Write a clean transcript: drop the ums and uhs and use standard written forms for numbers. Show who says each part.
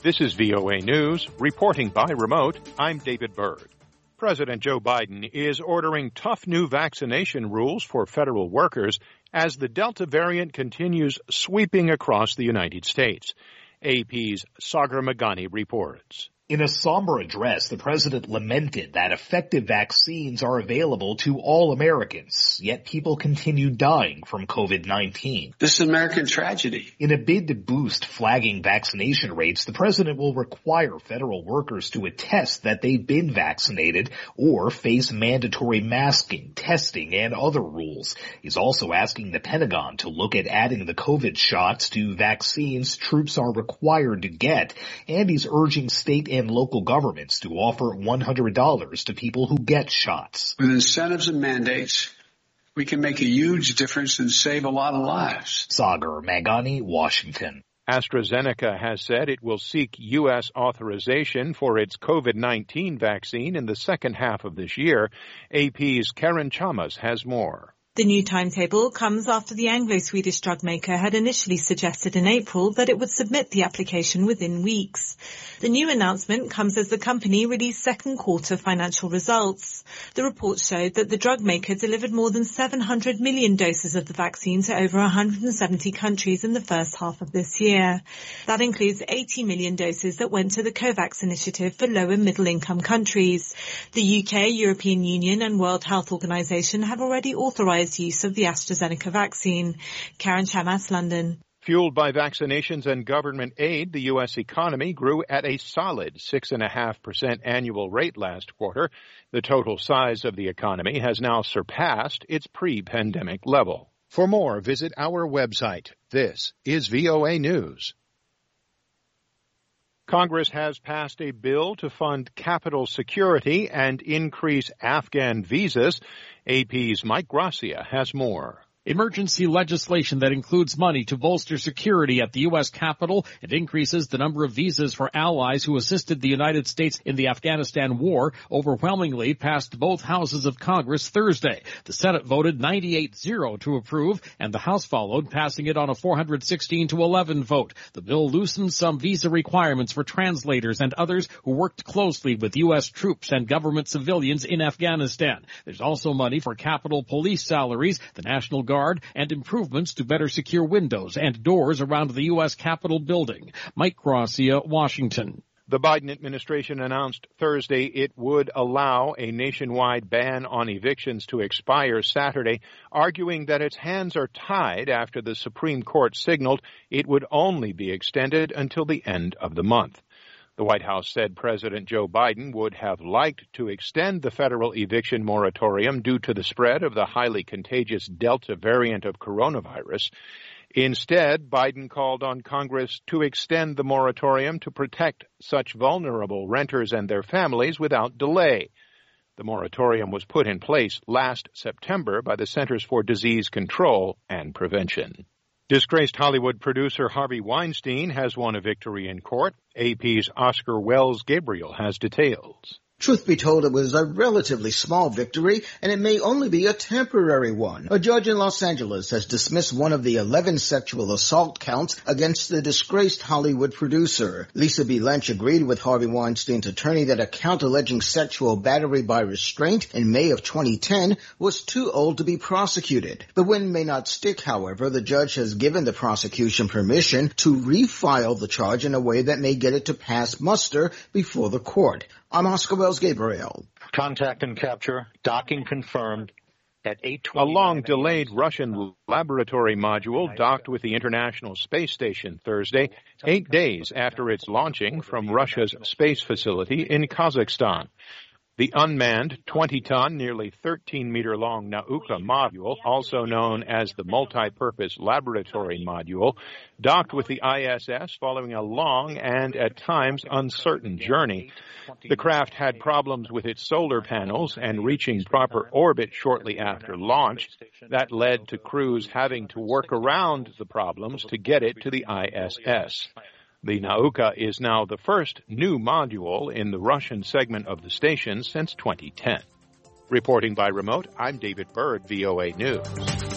Speaker 1: This is VOA News. Reporting by remote, I'm David Byrd. President Joe Biden is ordering tough new vaccination rules for federal workers as the Delta variant continues sweeping across the United States. AP's Sagar Meghani reports.
Speaker 2: In a somber address, the president lamented that effective vaccines are available to all Americans, yet people continue dying from COVID-19.
Speaker 3: This is an American tragedy.
Speaker 2: In a bid to boost flagging vaccination rates, the president will require federal workers to attest that they've been vaccinated or face mandatory masking, testing, and other rules. He's also asking the Pentagon to look at adding the COVID shots to vaccines troops are required to get, and he's urging state and local governments to offer $100 to people who get shots.
Speaker 3: With incentives and mandates, we can make a huge difference and save a lot of lives.
Speaker 2: Sagar Meghani, Washington.
Speaker 1: AstraZeneca has said it will seek U.S. authorization for its COVID-19 vaccine in the second half of this year. AP's Karen Chamas has more.
Speaker 4: The new timetable comes after the Anglo-Swedish drug maker had initially suggested in April that it would submit the application within weeks. The new announcement comes as the company released second quarter financial results. The report showed that the drug maker delivered more than 700 million doses of the vaccine to over 170 countries in the first half of this year. That includes 80 million doses that went to the COVAX initiative for low and middle income countries. The UK, European Union and World Health Organization have already authorized use of the AstraZeneca vaccine. Karen Chamas, London.
Speaker 1: Fueled by vaccinations and government aid, the U.S. economy grew at a solid 6.5% annual rate last quarter. The total size of the economy has now surpassed its pre-pandemic level. For more, visit our website. This is VOA News. Congress has passed a bill to fund Capitol security and increase Afghan visas. AP's Mike Gracia has more.
Speaker 5: Emergency legislation that includes money to bolster security at the U.S. Capitol and increases the number of visas for allies who assisted the United States in the Afghanistan war overwhelmingly passed both houses of Congress Thursday. The Senate voted 98-0 to approve, and the House followed, passing it on a 416-11 vote. The bill loosens some visa requirements for translators and others who worked closely with U.S. troops and government civilians in Afghanistan. There's also money for Capitol police salaries, the National Guard, and improvements to better secure windows and doors around the U.S. Capitol building. Mike Gracia, Washington.
Speaker 1: The Biden administration announced Thursday it would allow a nationwide ban on evictions to expire Saturday, arguing that its hands are tied after the Supreme Court signaled it would only be extended until the end of the month. The White House said President Joe Biden would have liked to extend the federal eviction moratorium due to the spread of the highly contagious Delta variant of coronavirus. Instead, Biden called on Congress to extend the moratorium to protect such vulnerable renters and their families without delay. The moratorium was put in place last September by the Centers for Disease Control and Prevention. Disgraced Hollywood producer Harvey Weinstein has won a victory in court. AP's Oscar Wells Gabriel has details.
Speaker 6: Truth be told, it was a relatively small victory, and it may only be a temporary one. A judge in Los Angeles has dismissed one of the 11 sexual assault counts against the disgraced Hollywood producer. Lisa B. Lynch agreed with Harvey Weinstein's attorney that a count alleging sexual battery by restraint in May of 2010 was too old to be prosecuted. The win may not stick, however. The judge has given the prosecution permission to refile the charge in a way that may get it to pass muster before the court. I'm Oscar Wells Gabriel.
Speaker 7: Contact and capture. Docking confirmed at 8:20.
Speaker 1: A long-delayed Russian laboratory module docked with the International Space Station Thursday, 8 days after its launching from Russia's space facility in Kazakhstan. The unmanned 20-ton, nearly 13-meter-long Nauka module, also known as the Multi-Purpose Laboratory Module, docked with the ISS following a long and, at times, uncertain journey. The craft had problems with its solar panels and reaching proper orbit shortly after launch. That led to crews having to work around the problems to get it to the ISS. The Nauka is now the first new module in the Russian segment of the station since 2010. Reporting by remote, I'm David Byrd, VOA News.